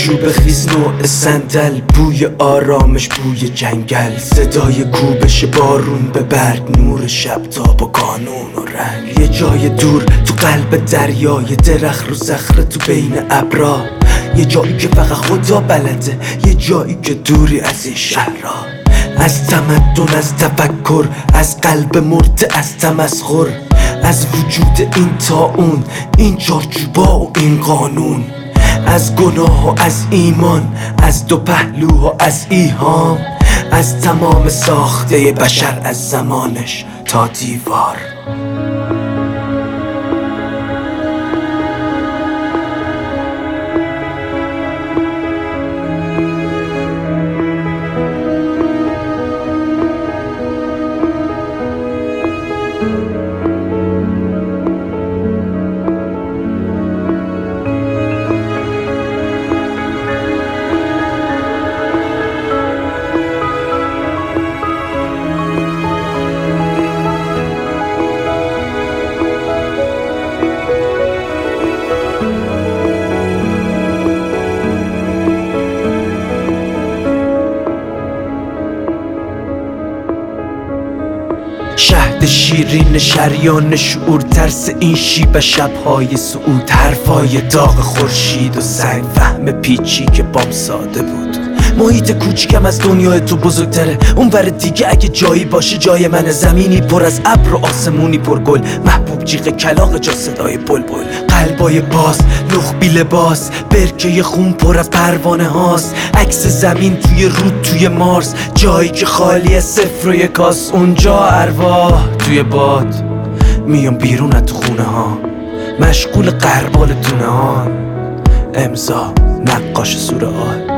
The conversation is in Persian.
چوب خیس نوع صندل، بوی آرامش بوی جنگل، صدای کوبش بارون به برگ، نور شب تاب و کانون و رنگ. یه جای دور تو قلب دریا، یه درخت رو صخره تو بین ابرا، یه جایی که فقط خدا بلده، یه جایی که دوری از این شهرها، از تمدن، از تفکر، از قلب مرده، از تمسخر، از وجود این تا اون، این چارچوبا و این قانون، از گناه و از ایمان، از دو پهلو و از ایهام، از تمام ساخته بشر، از زمانش تا دیوار. شهد شیرین شریان شعور، ترس این شیب شبهای سعود، حرفای داغ خورشید و سنگ، فهم پیچی که بام ساده بود. محیط کوچیکم از دنیای تو بزرگتره، اون ور دیگه اگه جایی باشه جای منه، زمینی پر از ابر و آسمونی پر گل، محبوب جیغ کلاغ جا صدای بلبل، قلبای باز، نخبی لباس، برکه خون پر از پروانه هاست، عکس زمین توی رود توی مارس، جایی که خالی از صفر و یکاست، اونجا ارواح توی باد میان بیرون از تو خونه ها، مشغول غربال دونه ها، امضا نقاش سوره آه.